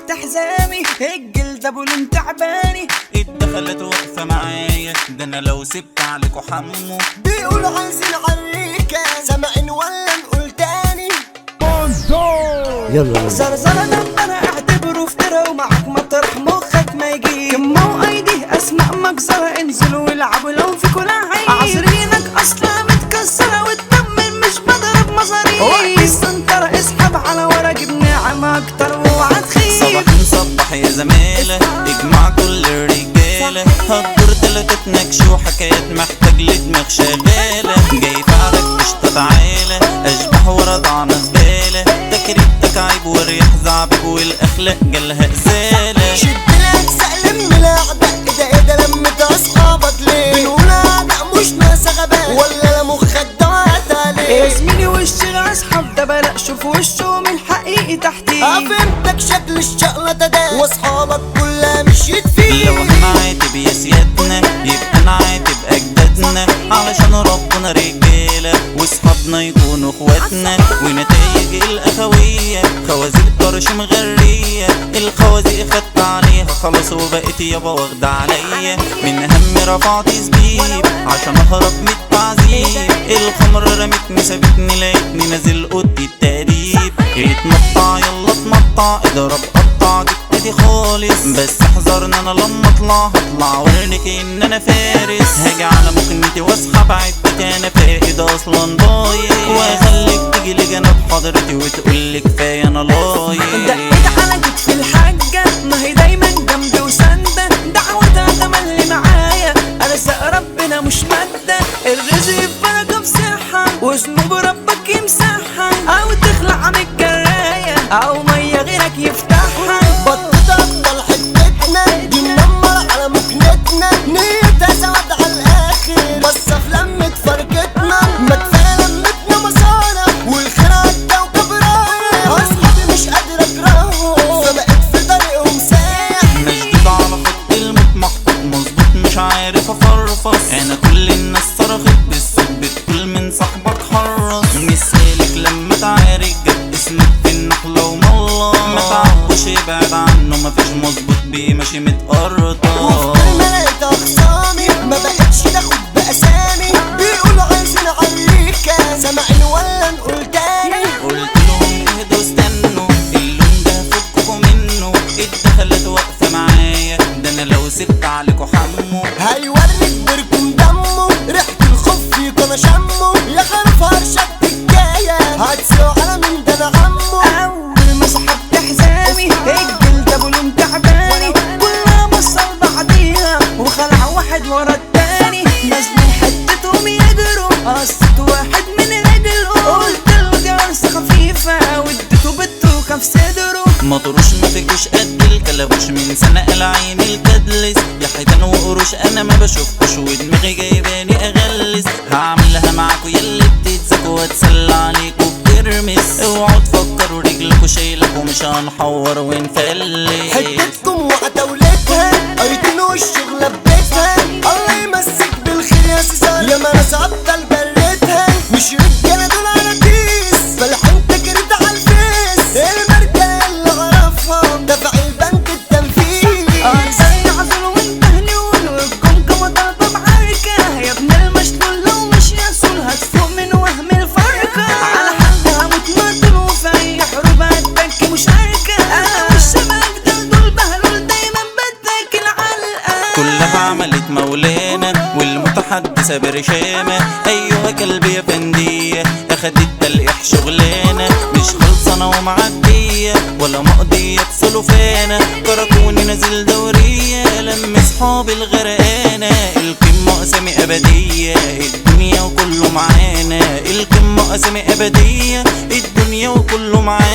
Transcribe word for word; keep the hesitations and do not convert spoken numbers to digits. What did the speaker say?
مسحت حزامي، الجلد ابو لون تعباني اتدخلت واقفة معايا، ده انا لو سبت عليكوا حمو. بيقولوا عايزين عريكة، سامعين ولا نقول تاني؟ يلا زرزرة ده انا اعتبره افترا، ومعاك مطرح مخك ما يجي كمو ايدي اسماء مجزرة، انزلوا والعبوا لو في كل عين. عصرينك اصلا متكسرة وتطمن مش بضرب مصاريف، وقت السنترة اسحب على ورا جيب ناعمة اكتر واوعى تخيب. صباح نصبح يا زميلة، اجمع كل الرجالة، هتدور تلاتة نكش وحكايات محتاج لدماغ شغالة. جاي فعلك قشطة تعالى، اشبح ورضعنا زبالة، تكريتك عيب والريح زعبب والاخلاق جالها ازالة. شد الاجزاء لم الاعداء، ايه ده ايه ده لمت اصحابك ليه؟ بنقول اعداء مش ناس غباء، ولا لا مخك ضاعت عليه؟ يا زميلي وش اصحاب ده بلا شوف وشهم الحقيقي تحتيه. افهمتك شكل الشغلة ده واصحابك كلها مشيت فيه. لو هنعاتب يا سيادنا يبقى نعاتب اجدادنا، علشان ربنا رجالة واصحابنا يكونوا اخواتنا. ونتائج الاخوية خوازيق طرش مغرية، الخوازيق خدت عليها خلاص وبقيت يابا واخدة عليا. من هم رفعت زبيب عشان اهرب من التعذيب، الخمر رمتني سابتني لقيتني نازل اوضتي التأديب. اتمطع يلا اتمطع اضرب قطع جبتي خالص، بس احذرنا انا لما اطلع هطلع ورنك ان انا فارس. هاجي على مكنتي واسحب عدتي انا فائد اصلا ضايق، واخليك تيجي لجنب حضرتي وتقولي كفايه انا لايق. دقيت على كتف الحاجة ما هي دايما جنبي وسندة، دعوتها تملي معايا ارزق ربنا مش مادة. الرزق ببركة بصحة وذنوب ربك يمسحها، او تخلع من الجراية او مية غيرك يفتحها. بطت افضل حتتنا دي منمر على مكنتنا، نيتها سود على الاخر بس في لمة فرقتنا. ما كفاية لمتنا مصالح والخير عدى وكبرايا، اصحابي مش قادر اكرههم فبقيت في طريقهم سايح. مشدود على خط الموت محطوط مظبوط مش عارف افرفص، انا كل الناس صرخت بالصوت بتقول من صاحبك حرص. مثالك لما تعارك جاب اسمك في النحلة ومالله، ما تعبوش ابعد عنه مفيش مظبوط بيه ماشي متقرطة. وفي كلمة لقيت اخصامي ما بقتش تاخد باسامي، بيقولوا عايزين عريكة، سامعين ولا نقول تاني؟ قلت لهم اهدوا استنوا اللون ده فككوا منه، اتدخلت واقفة معايا ده انا لو سبت عليكوا حمو. هيوريك بركم دمه، ريحة الخوف فيك انا شمه، يا خرف هرشك الجاية هتسوق على من ده انا عمه. اول ما سحبت حزامي الجلد ابو لون تعباني، كلها بصة لبعضيها وخلع واحد ورا التاني. نازلين حتتهم يجروا قصت واحد من رجله، قلت له دي عرسة خفيفة واديته بالتوكة في صدره. مطروش ما فيكوش قد الكلبوش من سنة العين الكدلس، يا حيتان وقروش انا ما بشوفكوش ودماغي جايباني اغلس. هعملها معاكوا ياللي بتتزكوا واتسلى عليكوا بترمس، اوعوا تفكروا رجلكوا شايلكوا مش هنحور ونفلس. حتتكم وعتولتها قريتين والشغلة ببيتها، الله يمسك بالخير يا سيزار، يا ما انا سقطة لبرتها. مش رجالة دول عراكيس فالحين تجريد على الفيس، المركة اللي عرفها دفع البنك التنفيذ. زي عزل وانت هلول والجمجمة ضربة بعركة، يا ابن المشلول لو مش يسول هتفوق من وهم الفرقة. على حالها متمرطل وفي اي حروب هتبكي مشاركة، انا مش شبهك دول دول بهلول دايما بتاكل علقة. كلها عملت مولانا والمتحدثة برشامة، ايوه قلبي يا فندية اخدت تلقيح شغلانة، مش خلصانة ومعدية ولا مقضية بسلوفانة. كركوني نازل دورية لما صحابي الغرقانة، القمة اسامي ابدية الدنيا وكله معانا، القمة اسامي ابدية الدنيا وكله معانا.